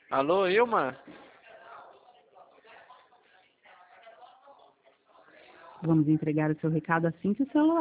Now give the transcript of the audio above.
Alô, Ilma? Vamos entregar o seu recado assim que o celular